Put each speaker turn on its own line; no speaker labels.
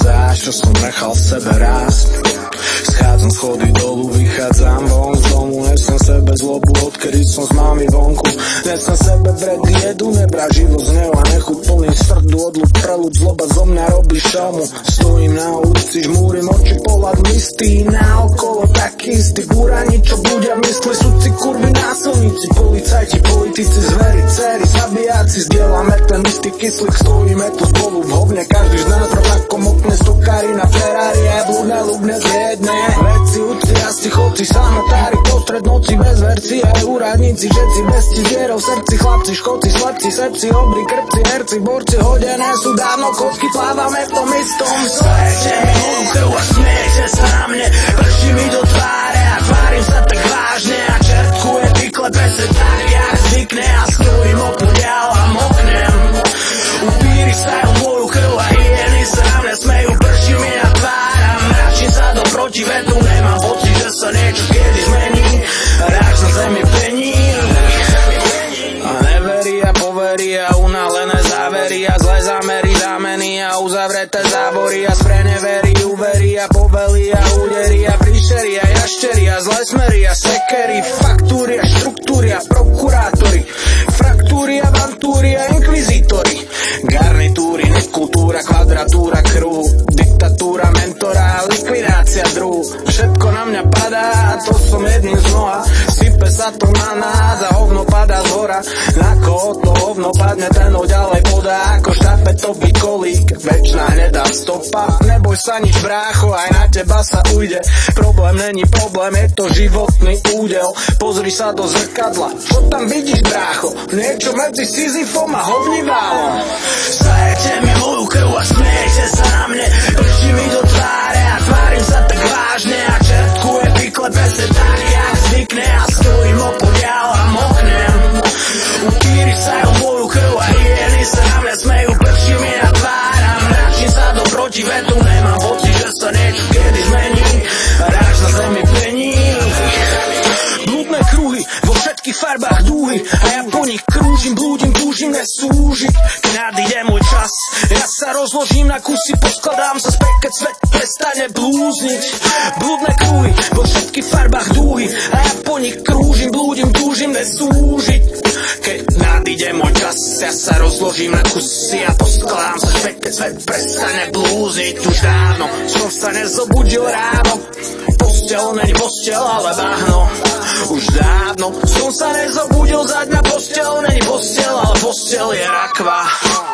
zášť, čo som nechal v sebe rásť. Schádzam schody dolu, vychádzam von z domu, nesem sebe zlobu, odkedy som s mami vonku. Nesem sebe brek jedu, nebrá život z neho a nechuť plný srdu, odľud preľud, zloba zo mňa robí šomu. Stojím na ulici, žmúrim oči, pohľad mistý, naokolo taký istý búrani, čo budia v mysli, sudci, kurvy, násilníci, policajti, politici, zveri, dcery, zabijáci, zdieľame ten istý kyslík, stojíme tu spolu v hovne, každý z nás rovnako mokne, stokári na Ferrari, a blúdne, ľubne zjedne. Vedci, udci, asi chodci, samotári, postred noci, bez verci, aj úradníci, všetci bez vierou v srdci, chlapci, škodci, slepci, sepci, obry, krpci, herci, borci, hodené sú dávno kocky, plávame v tom istom svete. Mi moju krv a smiejte sa na mne, prší mi do tváre a tvárim sa tak vážne a čertkuje vyklepe se tak, jak zvykne a stojím opodiaľ a moknem. Upíri sajú moju krv a hyeny sa na mne smejú, prší mi na tvár a mračím sa do protivetru, nemám pocit, že sa niečo kedy zmení, ráč na zemi pení. A neverí a poverí a unálené závery a zlé zámery, zámeny a uzavreté zábory a spreneverí, uverí a povely a údery a príšery a jaštery a zlé smery a sekery, faktúry a štruktúry a prokurátory, fraktúry a vantúry a inkvizítory, garnitúry, nekultúra, kvadratúra kruhu, diktatúra, mentora, likvidácia druhu. Všetko na mňa padá a to som jedným z mnoha, sype sa to na nás a hovno padá z hora. Na koho to hovno padne, ten ho ďalej podá ako štafetový kolík, večná hnedá stopa. Neboj sa nič, brácho, aj na teba sa ujde. Problém není problém, je to životný údel. Pozri sa do zrkadla, čo tam vidíš, brácho? Niečo medzi Sisyfom a hovniválom. Sajete mi moju krv a smiejte sa na mne, prší mi do tváre a tvárim sa tak vážne a čertkuje vyklepe se tak, jak zvykne a stojím opodiaľ a moknem. Upíri sajú moju krv a hyeny sa na mňa smejú, prší mi na tvár a mračím sa do protivetru, nemám pocit, že sa niečo kedy zmení, ráč na zemi pení. Blúdne kruhy vo všetkých farbách dúhy a ja po nich krúžim, blúdim, túžim nesúžiť. Keď nadíde môj čas, ja sa rozložím na kusy, poskladám sa späť, keď svet prestane blúzniť. Blúdne kruhy vo všetkých farbách dúhy a ja po nich krúžim, blúdim, túžim nesúžiť. Keď nadíde môj čas, ja sa rozložím na kusy a poskladám sa späť, keď svet prestane blúzniť. Už dávno som sa nezobudil ráno, postel není postel, ale bahno. Už dávno som sa nezobudil, zaď na postel není postel, ale postel je rakva.